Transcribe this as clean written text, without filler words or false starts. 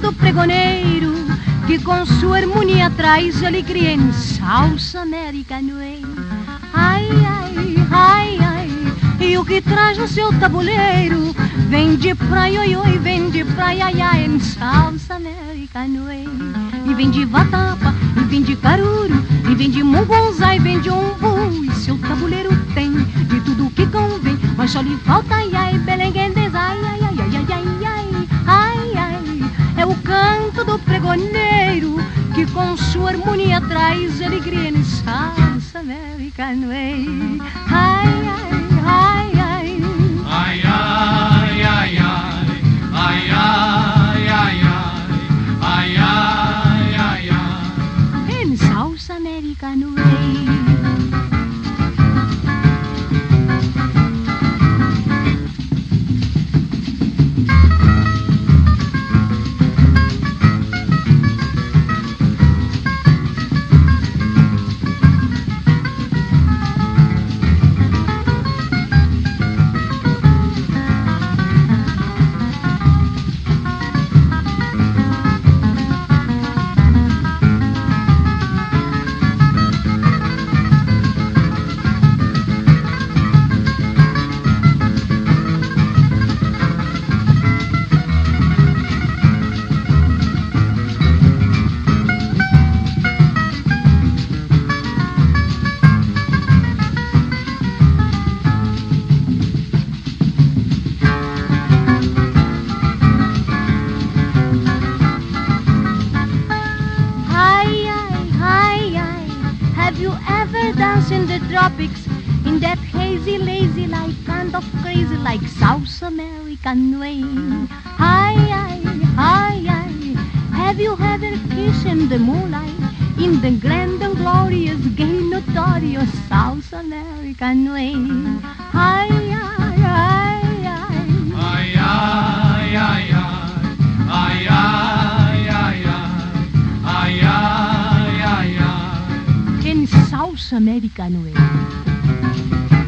do pregoneiro, que com sua harmonia traz alegria em salsa americana. Ai, ai, ai, ai, e o que traz no seu tabuleiro vem de praia, oi, oi, vem de praia, ai, ai, em salsa americana. E vem de vatapa, e vem de caruru, e vem de mugunzá, e vem de umbu. E seu tabuleiro tem de tudo que convém, mas só lhe falta, ai, ai, belenguendes, ai, ai, ai, ai, ai, ai, ai, ai. É o canto do pregoneiro, que com sua harmonia traz alegria em salsa americana. Ai, ai, ai, ai. Ai, ai, ai, ai, ai, ai, ai, ai, ai, ai, ai, ai. Em salsa americana. Have you ever danced in the tropics in that hazy, lazy, like kind of crazy, like South American way? Hi, hi, hi, hi. Have you ever kissed in the moonlight in the grand and glorious, gay, notorious South American way? Hi, hi, hi, hi. Ai, ai, ai, ai, ai, ai, ai, ai, ai, ai, ai. In South American way.